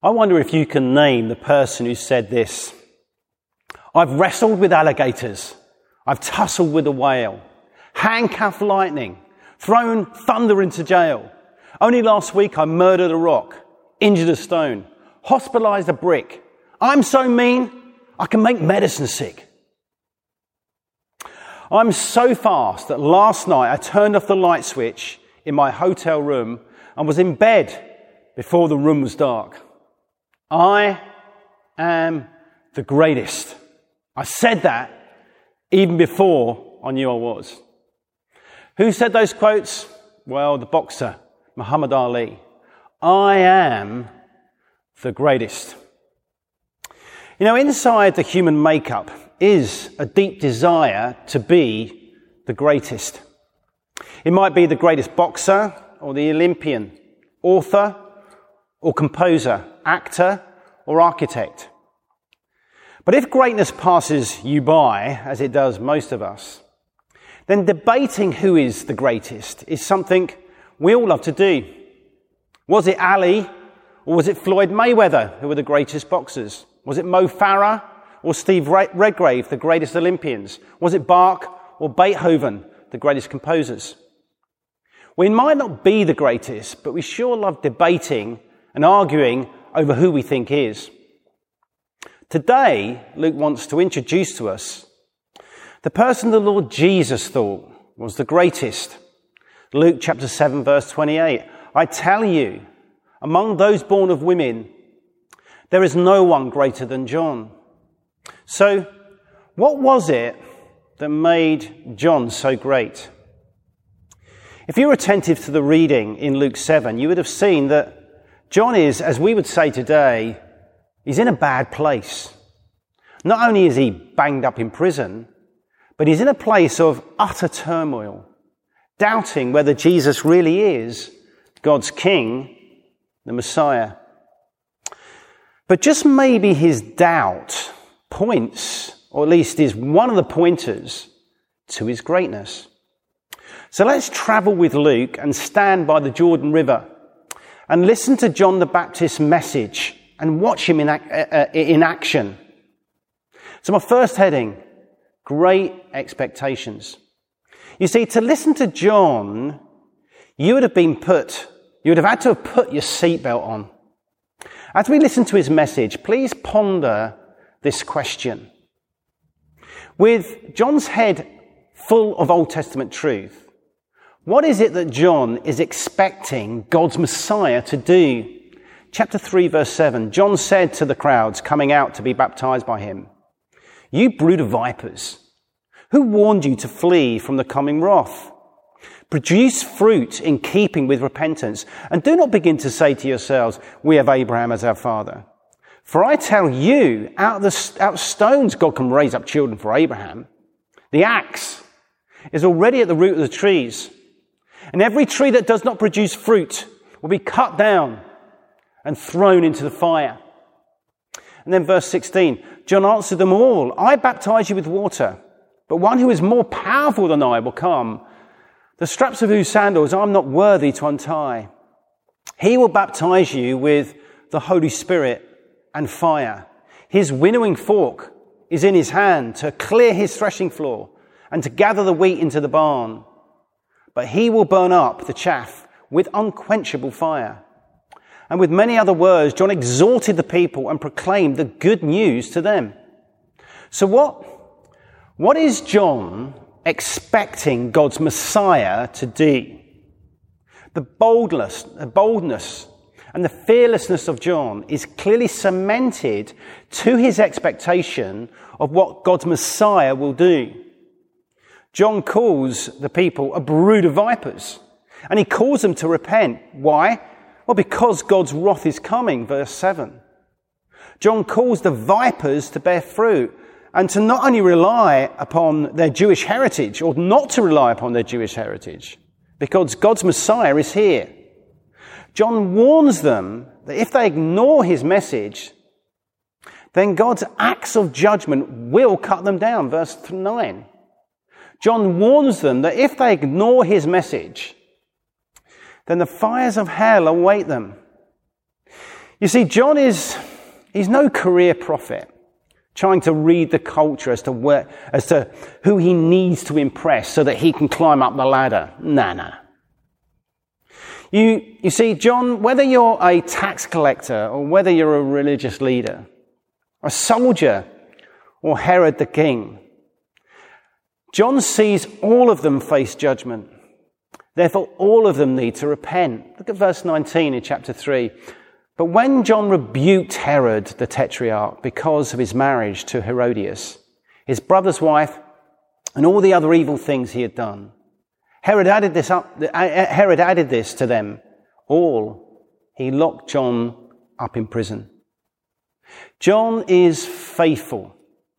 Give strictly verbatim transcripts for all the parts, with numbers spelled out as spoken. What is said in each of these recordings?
I wonder if you can name the person who said this. I've wrestled with alligators. I've tussled with a whale. Handcuffed lightning. Thrown thunder into jail. Only last week I murdered a rock. Injured a stone. Hospitalized a brick. I'm so mean, I can make medicine sick. I'm so fast that last night I turned off the light switch in my hotel room and was in bed before the room was dark. I am the greatest. I said that even before I knew I was. Who said those quotes? Well, the boxer, Muhammad Ali. I am the greatest. You know, inside the human makeup is a deep desire to be the greatest. It might be the greatest boxer or the Olympian, author or composer, actor or architect. But if greatness passes you by, as it does most of us, then debating who is the greatest is something we all love to do. Was it Ali or was it Floyd Mayweather who were the greatest boxers? Was it Mo Farah or Steve Redgrave, the greatest Olympians? Was it Bach or Beethoven, the greatest composers? We might not be the greatest, but we sure love debating and arguing over who we think is. Today, Luke wants to introduce to us the person the Lord Jesus thought was the greatest. Luke chapter seven, verse twenty-eight. I tell you, among those born of women, there is no one greater than John. So, what was it that made John so great? If you were attentive to the reading in Luke seven, you would have seen that John is, as we would say today, he's in a bad place. Not only is he banged up in prison, but he's in a place of utter turmoil, doubting whether Jesus really is God's King, the Messiah. But just maybe his doubt points, or at least is one of the pointers, to his greatness. So let's travel with Luke and stand by the Jordan River and listen to John the Baptist's message and watch him in, ac- in action. So my first heading, great expectations. You see, to listen to John, you would have been put, you would have had to have put your seatbelt on. As we listen to his message, please ponder this question. With John's head full of Old Testament truth, what is it that John is expecting God's Messiah to do? Chapter three, verse seven, John said to the crowds coming out to be baptized by him, "You brood of vipers, who warned you to flee from the coming wrath? Produce fruit in keeping with repentance, and do not begin to say to yourselves, 'We have Abraham as our father.' For I tell you, out of, the, out of stones God can raise up children for Abraham. The axe is already at the root of the trees, and every tree that does not produce fruit will be cut down and thrown into the fire." And then verse sixteen, John answered them all, "I baptize you with water, but one who is more powerful than I will come, the straps of whose sandals I'm not worthy to untie. He will baptize you with the Holy Spirit and fire. His winnowing fork is in his hand to clear his threshing floor and to gather the wheat into the barn. But he will burn up the chaff with unquenchable fire." And with many other words, John exhorted the people and proclaimed the good news to them. So what, what is John expecting God's Messiah to do? The boldness, the boldness and the fearlessness of John is clearly cemented to his expectation of what God's Messiah will do. John calls the people a brood of vipers, and he calls them to repent. Why? Well, because God's wrath is coming, verse seven. John calls the vipers to bear fruit and to not only rely upon their Jewish heritage, or not to rely upon their Jewish heritage, because God's Messiah is here. John warns them that if they ignore his message, then God's axe of judgment will cut them down, verse nine. John warns them that if they ignore his message, then the fires of hell await them. You see, John is he's no career prophet trying to read the culture as to where, as to who he needs to impress so that he can climb up the ladder. Nah, nah. You, you see, John, whether you're a tax collector or whether you're a religious leader, a soldier or Herod the king, John sees all of them face judgment. Therefore, all of them need to repent. Look at verse nineteen in chapter three. But when John rebuked Herod the tetrarch because of his marriage to Herodias, his brother's wife, and all the other evil things he had done, Herod added this up. Herod added this to them all. He locked John up in prison. John is faithful,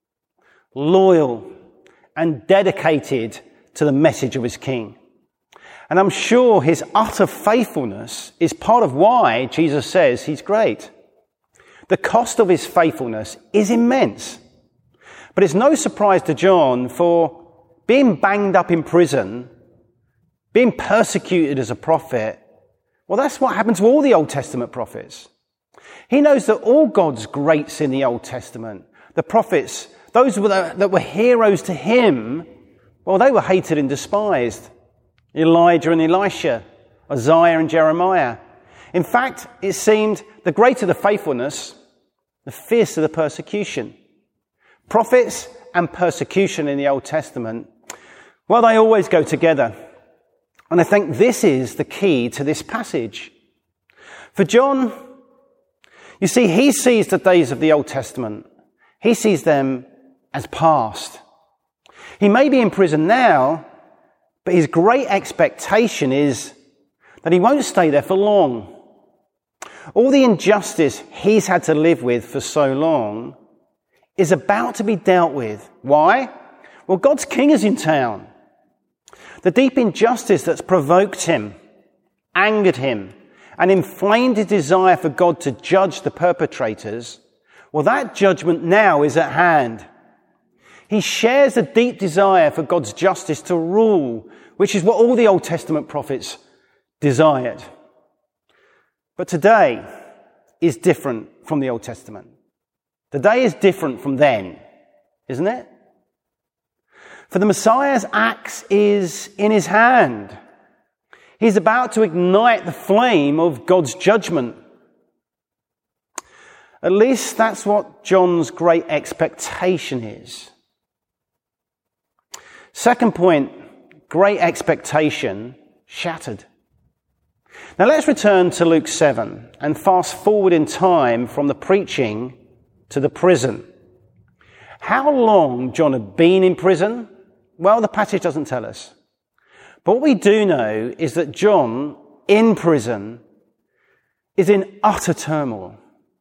loyal, and dedicated to the message of his king. And I'm sure his utter faithfulness is part of why Jesus says he's great. The cost of his faithfulness is immense. But it's no surprise to John, for being banged up in prison, being persecuted as a prophet, well, that's what happened to all the Old Testament prophets. He knows that all God's greats in the Old Testament, the prophets, those that were heroes to him, well, they were hated and despised. Elijah and Elisha, Isaiah and Jeremiah. In fact, it seemed the greater the faithfulness, the fiercer the persecution. Prophets and persecution in the Old Testament, well, they always go together. And I think this is the key to this passage. For John, you see, he sees the days of the Old Testament. He sees them as past. He may be in prison now, but his great expectation is that he won't stay there for long. All the injustice he's had to live with for so long is about to be dealt with. Why? Well, God's king is in town. The deep injustice that's provoked him, angered him, and inflamed his desire for God to judge the perpetrators, well, that judgment now is at hand. He shares a deep desire for God's justice to rule, which is what all the Old Testament prophets desired. But today is different from the Old Testament. Today is different from then, isn't it? For the Messiah's axe is in his hand. He's about to ignite the flame of God's judgment. At least that's what John's great expectation is. Second point, great expectation shattered. Now let's return to Luke seven and fast forward in time from the preaching to the prison. How long John had been in prison? Well, the passage doesn't tell us. But what we do know is that John, in prison, is in utter turmoil.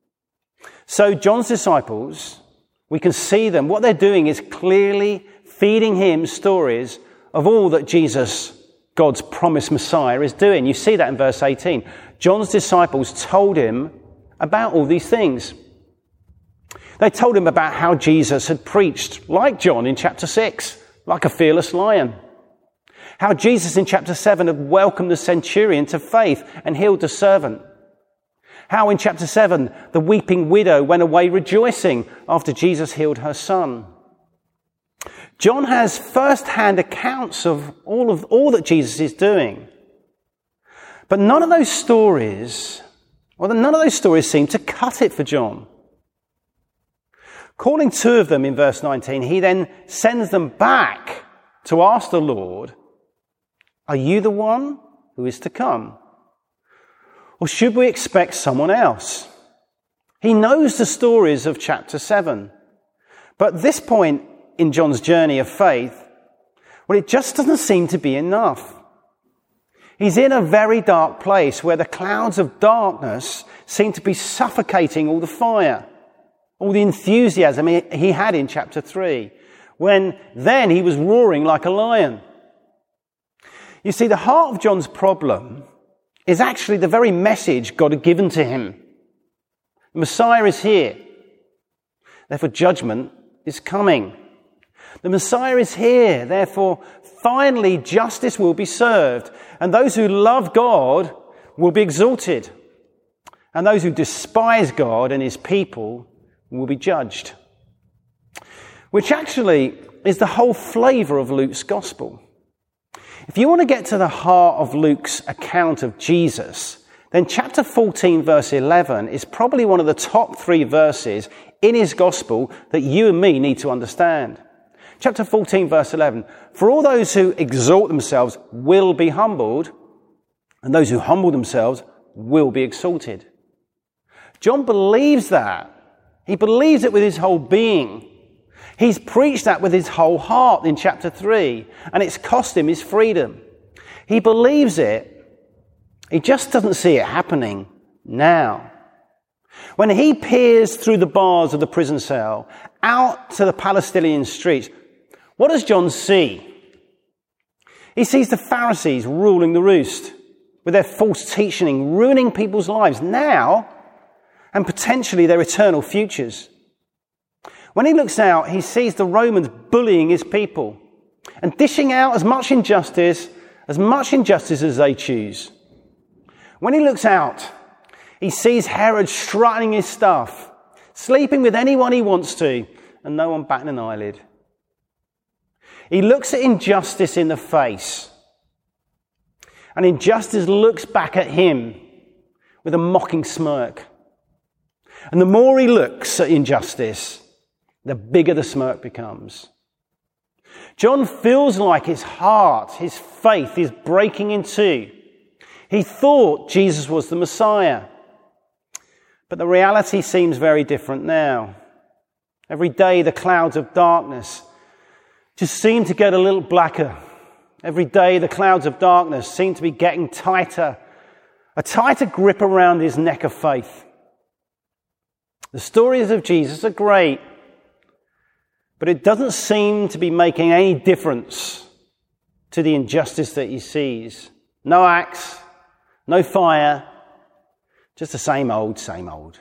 So John's disciples, we can see them, what they're doing is clearly feeding him stories of all that Jesus, God's promised Messiah, is doing. You see that in verse eighteen. John's disciples told him about all these things. They told him about how Jesus had preached, like John in chapter six, like a fearless lion. How Jesus in chapter seven had welcomed the centurion to faith and healed the servant. How in chapter seven, the weeping widow went away rejoicing after Jesus healed her son. John has first-hand accounts of all of all that Jesus is doing. But none of those stories, well, none of those stories seem to cut it for John. Calling two of them in verse nineteen, he then sends them back to ask the Lord, "Are you the one who is to come? Or should we expect someone else?" He knows the stories of chapter seven. But at this point in John's journey of faith, well, it just doesn't seem to be enough. He's in a very dark place where the clouds of darkness seem to be suffocating all the fire, all the enthusiasm he had in chapter three, when then he was roaring like a lion. You see, the heart of John's problem is actually the very message God had given to him. The Messiah is here. Therefore, judgment is coming. The Messiah is here. Therefore, finally, justice will be served. And those who love God will be exalted. And those who despise God and his people will be judged. Which actually is the whole flavour of Luke's gospel. If you want to get to the heart of Luke's account of Jesus, then chapter fourteen, verse eleven is probably one of the top three verses in his gospel that you and me need to understand. Chapter fourteen, verse eleven, for all those who exalt themselves will be humbled, and those who humble themselves will be exalted. John believes that. He believes it with his whole being. He's preached that with his whole heart in chapter three, and it's cost him his freedom. He believes it. He just doesn't see it happening now. When he peers through the bars of the prison cell out to the Palestinian streets, what does John see? He sees the Pharisees ruling the roost with their false teaching, ruining people's lives now and potentially their eternal futures. When he looks out, he sees the Romans bullying his people and dishing out as much injustice, as much injustice as they choose. When he looks out, he sees Herod strutting his stuff, sleeping with anyone he wants to, and no one batting an eyelid. He looks at injustice in the face, and injustice looks back at him with a mocking smirk. And the more he looks at injustice, the bigger the smirk becomes. John feels like his heart, his faith is breaking in two. He thought Jesus was the Messiah. But the reality seems very different now. Every day the clouds of darkness just seem to get a little blacker. Every day the clouds of darkness seem to be getting tighter, a tighter grip around his neck of faith. The stories of Jesus are great, but it doesn't seem to be making any difference to the injustice that he sees. No axe, no fire, just the same old, same old.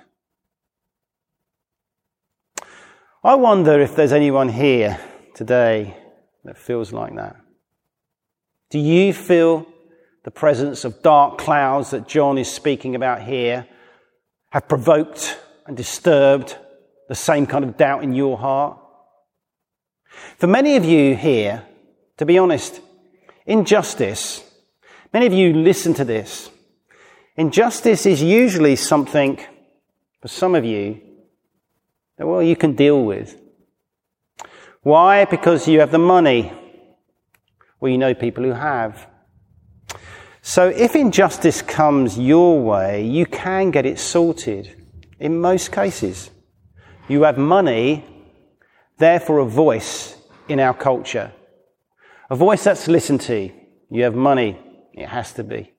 I wonder if there's anyone here today that feels like that. Do you feel the presence of dark clouds that John is speaking about here have provoked and disturbed the same kind of doubt in your heart? For many of you here, to be honest, injustice, many of you listen to this, injustice is usually something, for some of you, that, well, you can deal with. Why? Because you have the money. Well, you know people who have. So if injustice comes your way, you can get it sorted. In most cases. You have money, therefore a voice in our culture. A voice that's listened to. You have money. It has to be.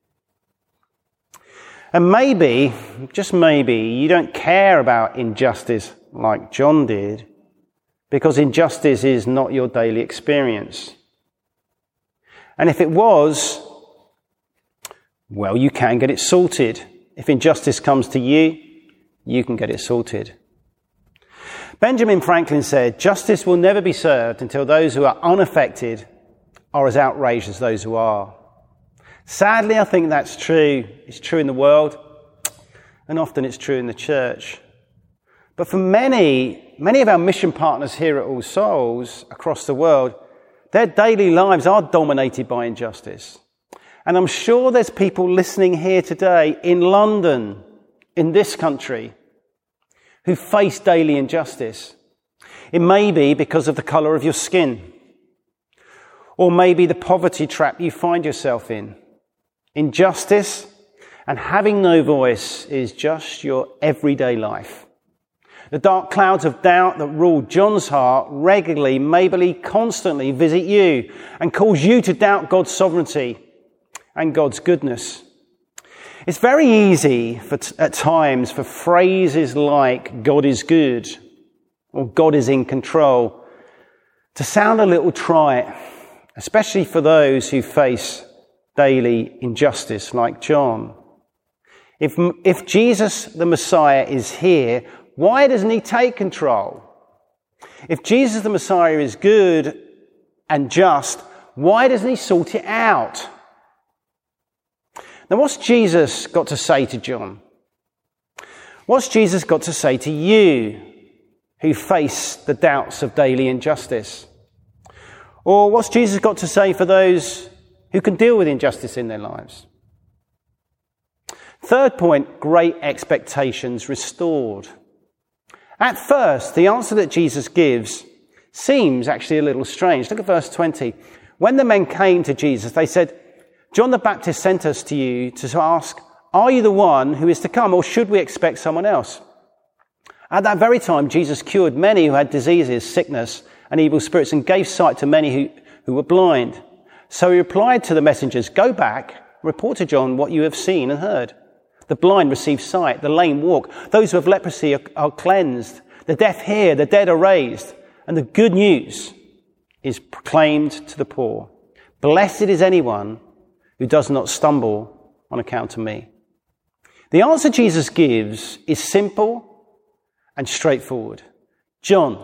And maybe, just maybe, you don't care about injustice like John did, because injustice is not your daily experience. And if it was, well, you can get it sorted. If injustice comes to you, you can get it sorted. Benjamin Franklin said, justice will never be served until those who are unaffected are as outraged as those who are. Sadly, I think that's true. It's true in the world, and often it's true in the church. But for many, many of our mission partners here at All Souls across the world, their daily lives are dominated by injustice. And I'm sure there's people listening here today in London, in this country, who face daily injustice. It may be because of the colour of your skin, or maybe the poverty trap you find yourself in. Injustice and having no voice is just your everyday life. The dark clouds of doubt that rule John's heart regularly, maybe constantly visit you and cause you to doubt God's sovereignty and God's goodness. It's very easy for t- at times for phrases like God is good or God is in control to sound a little trite, especially for those who face daily injustice like John. If, if Jesus the Messiah is here, why doesn't he take control? If Jesus the Messiah is good and just, why doesn't he sort it out? Now, what's Jesus got to say to John? What's Jesus got to say to you who face the doubts of daily injustice? Or what's Jesus got to say for those who can deal with injustice in their lives? Third point, great expectations restored. At first, the answer that Jesus gives seems actually a little strange. Look at verse twenty. When the men came to Jesus, they said, John the Baptist sent us to you to ask, are you the one who is to come, or should we expect someone else? At that very time, Jesus cured many who had diseases, sickness, and evil spirits, and gave sight to many who, who were blind. So he replied to the messengers, go back, report to John what you have seen and heard. The blind receive sight, the lame walk, those who have leprosy are, are cleansed, the deaf hear, the dead are raised, and the good news is proclaimed to the poor. Blessed is anyone who does not stumble on account of me. The answer Jesus gives is simple and straightforward. John,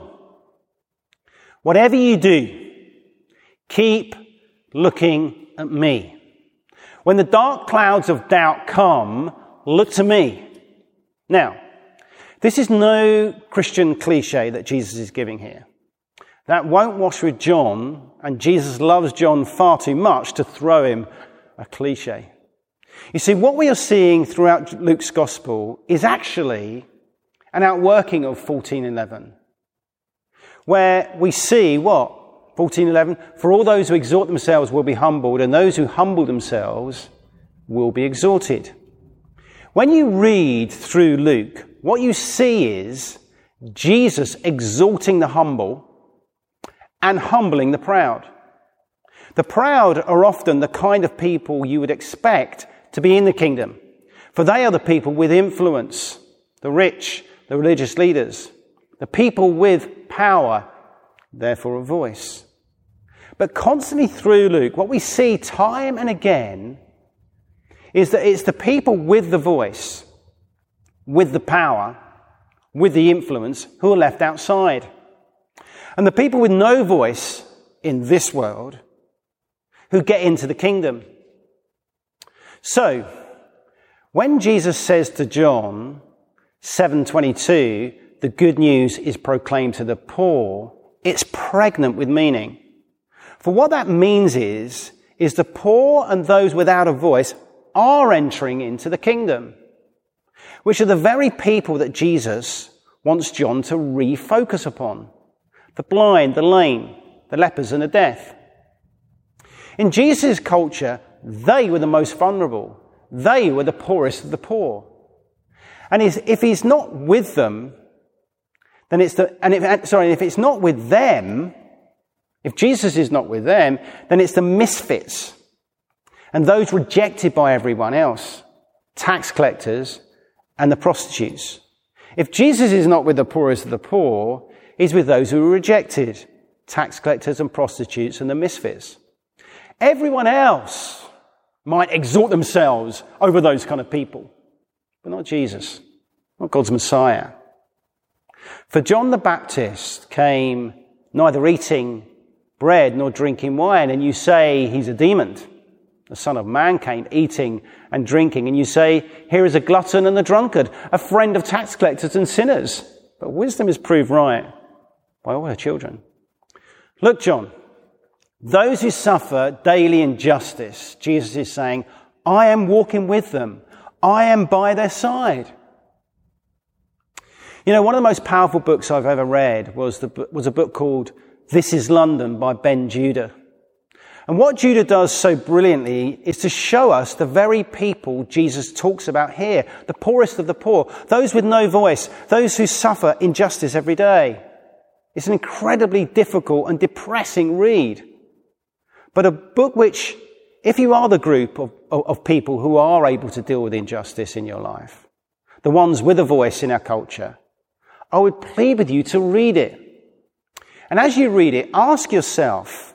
whatever you do, keep looking at me. When the dark clouds of doubt come, look to me. Now, this is no Christian cliche that Jesus is giving here. That won't wash with John, and Jesus loves John far too much to throw him a cliche. You see, what we are seeing throughout Luke's gospel is actually an outworking of fourteen eleven, where we see what? fourteen eleven, for all those who exhort themselves will be humbled, and those who humble themselves will be exalted. When you read through Luke, what you see is Jesus exalting the humble and humbling the proud. The proud are often the kind of people you would expect to be in the kingdom, for they are the people with influence, the rich, the religious leaders, the people with power, therefore a voice. But constantly through Luke, what we see time and again is that it's the people with the voice, with the power, with the influence, who are left outside. And the people with no voice in this world who get into the kingdom. So, when Jesus says to John seven twenty-two, the good news is proclaimed to the poor, it's pregnant with meaning. For what that means is, is the poor and those without a voice are entering into the kingdom, which are the very people that Jesus wants John to refocus upon. The blind, the lame, the lepers and the deaf. In Jesus' culture, they were the most vulnerable. They were the poorest of the poor. And if he's not with them, then it's the, and if, sorry, if it's not with them, if Jesus is not with them, then it's the misfits and those rejected by everyone else, tax collectors and the prostitutes. If Jesus is not with the poorest of the poor, he's with those who are rejected, tax collectors and prostitutes and the misfits. Everyone else might exalt themselves over those kind of people, but not Jesus, not God's Messiah. For John the Baptist came neither eating bread nor drinking wine, and you say he's a demon. The Son of Man came eating and drinking, and you say, here is a glutton and a drunkard, a friend of tax collectors and sinners. But wisdom is proved right by all her children. Look, John, those who suffer daily injustice, Jesus is saying, I am walking with them. I am by their side. You know, one of the most powerful books I've ever read was the was a book called This is London by Ben Judah. And what Judah does so brilliantly is to show us the very people Jesus talks about here, the poorest of the poor, those with no voice, those who suffer injustice every day. It's an incredibly difficult and depressing read, but a book which, if you are the group of, of, of people who are able to deal with injustice in your life, the ones with a voice in our culture, I would plead with you to read it. And as you read it, ask yourself,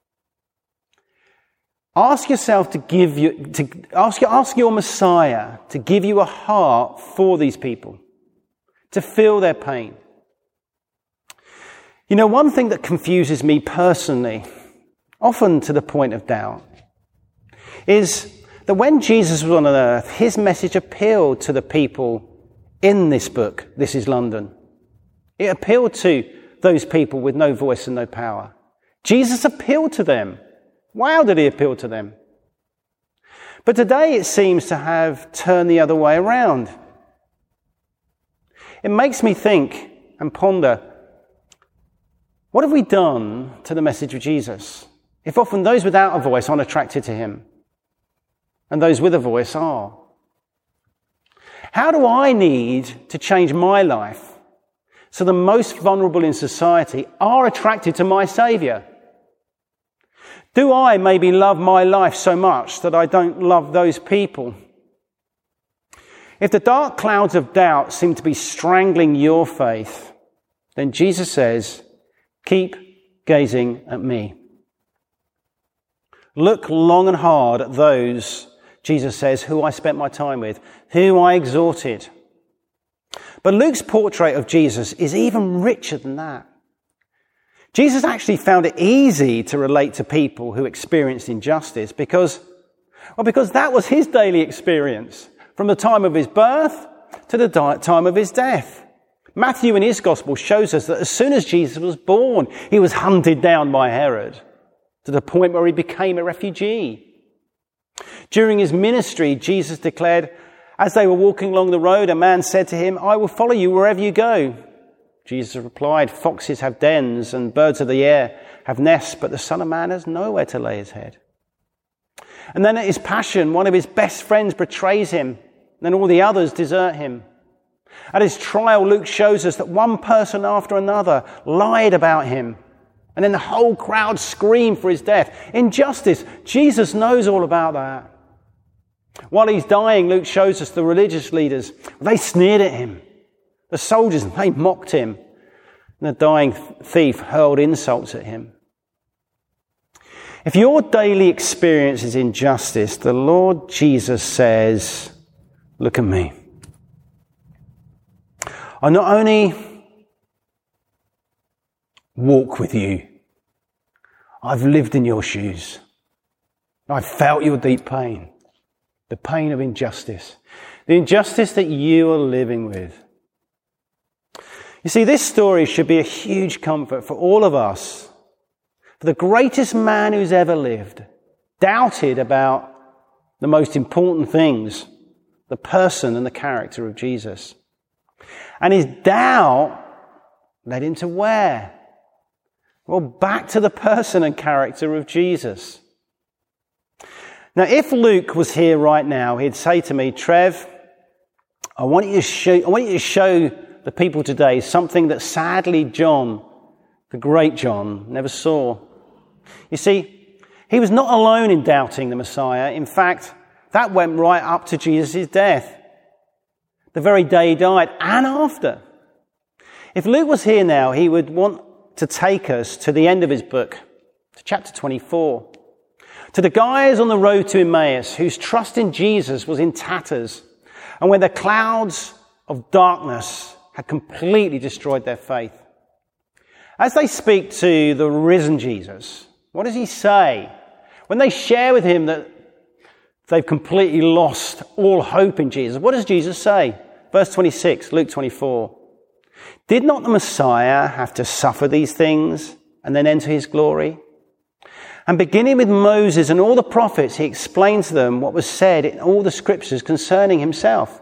Ask yourself to give you, to ask, ask your Messiah to give you a heart for these people, to feel their pain. You know, one thing that confuses me personally, often to the point of doubt, is that when Jesus was on earth, his message appealed to the people in this book, This is London. It appealed to those people with no voice and no power. Jesus appealed to them. Wow, did he appeal to them? But today it seems to have turned the other way around. It makes me think and ponder, what have we done to the message of Jesus? If often those without a voice aren't attracted to him, and those with a voice are. How do I need to change my life so the most vulnerable in society are attracted to my Saviour? Do I maybe love my life so much that I don't love those people? If the dark clouds of doubt seem to be strangling your faith, then Jesus says, keep gazing at me. Look long and hard at those, Jesus says, who I spent my time with, who I exhorted. But Luke's portrait of Jesus is even richer than that. Jesus actually found it easy to relate to people who experienced injustice because, well, because that was his daily experience from the time of his birth to the time of his death. Matthew in his gospel shows us that as soon as Jesus was born, he was hunted down by Herod to the point where he became a refugee. During his ministry, Jesus declared, as they were walking along the road, a man said to him, I will follow you wherever you go. Jesus replied, foxes have dens and birds of the air have nests, but the Son of Man has nowhere to lay his head. And then at his passion, one of his best friends betrays him, and then all the others desert him. At his trial, Luke shows us that one person after another lied about him, and then the whole crowd screamed for his death. Injustice, Jesus knows all about that. While he's dying, Luke shows us the religious leaders, they sneered at him. The soldiers, they mocked him. And the dying thief hurled insults at him. If your daily experience is injustice, the Lord Jesus says, look at me. I not only walk with you, I've lived in your shoes. I've felt your deep pain, the pain of injustice, the injustice that you are living with. You see, this story should be a huge comfort for all of us. For the greatest man who's ever lived doubted about the most important things, the person and the character of Jesus. And his doubt led him to where? Well, back to the person and character of Jesus. Now, if Luke was here right now, he'd say to me, Trev, I want you to show, I want you to show the people today something that sadly John, the great John, never saw. You see, he was not alone in doubting the Messiah. In fact, that went right up to Jesus' death, the very day he died, and after. If Luke was here now, he would want to take us to the end of his book, to chapter twenty-four, to the guys on the road to Emmaus whose trust in Jesus was in tatters, and when the clouds of darkness had completely destroyed their faith. As they speak to the risen Jesus, what does he say? When they share with him that they've completely lost all hope in Jesus, what does Jesus say? Verse twenty-six, Luke twenty-four. Did not the Messiah have to suffer these things and then enter his glory? And beginning with Moses and all the prophets, he explained to them what was said in all the scriptures concerning himself.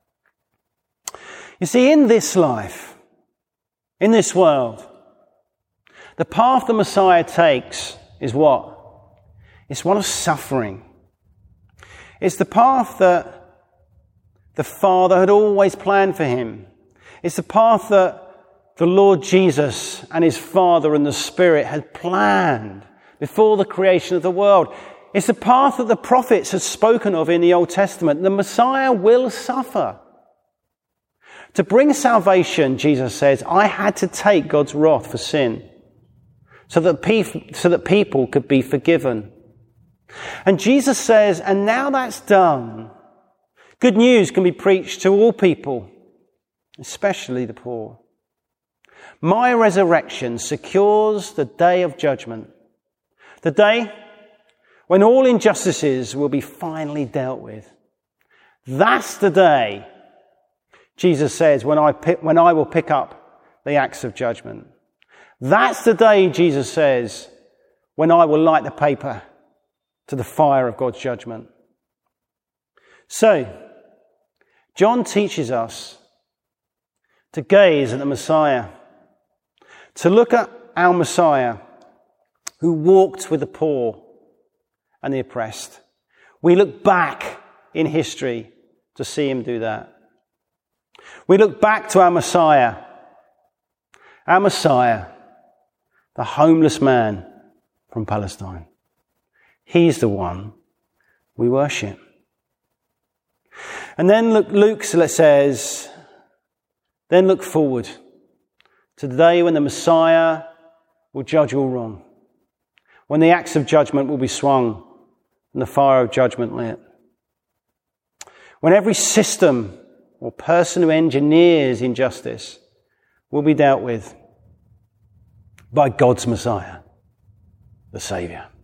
You see, in this life, in this world, the path the Messiah takes is what? It's one of suffering. It's the path that the Father had always planned for him. It's the path that the Lord Jesus and his Father and the Spirit had planned before the creation of the world. It's the path that the prophets had spoken of in the Old Testament. The Messiah will suffer. To bring salvation, Jesus says, I had to take God's wrath for sin so that, pe- so that people could be forgiven. And Jesus says, and now that's done, good news can be preached to all people, especially the poor. My resurrection secures the day of judgment, the day when all injustices will be finally dealt with. That's the day Jesus says, when I, pick, when I will pick up the axe of judgment. That's the day, Jesus says, when I will light the paper to the fire of God's judgment. So, John teaches us to gaze at the Messiah, to look at our Messiah who walked with the poor and the oppressed. We look back in history to see him do that. We look back to our Messiah, our Messiah, the homeless man from Palestine. He's the one we worship. And then look, Luke says, then look forward to the day when the Messiah will judge all wrong, when the axe of judgment will be swung and the fire of judgment lit, when every system or person who engineers injustice will be dealt with by God's Messiah, the Saviour.